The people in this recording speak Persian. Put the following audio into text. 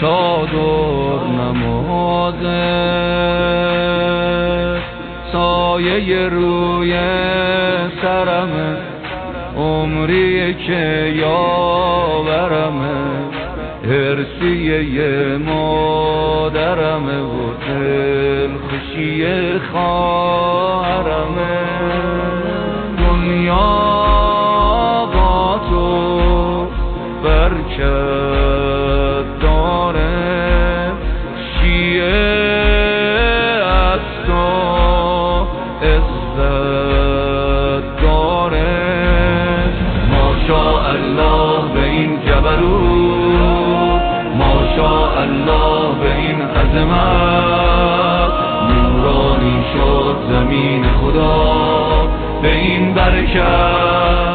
چادر نمازه سایه روی سرمه عمریه که یاورمه هرسیه مادرمه و دلخوشی خواهرمه دنیا با تو برکت داره شیعه از تو عزت داره ماشاءالله به این جبروت ماشاءالله به این عظمت نورانی شد زمین خدا به این برکت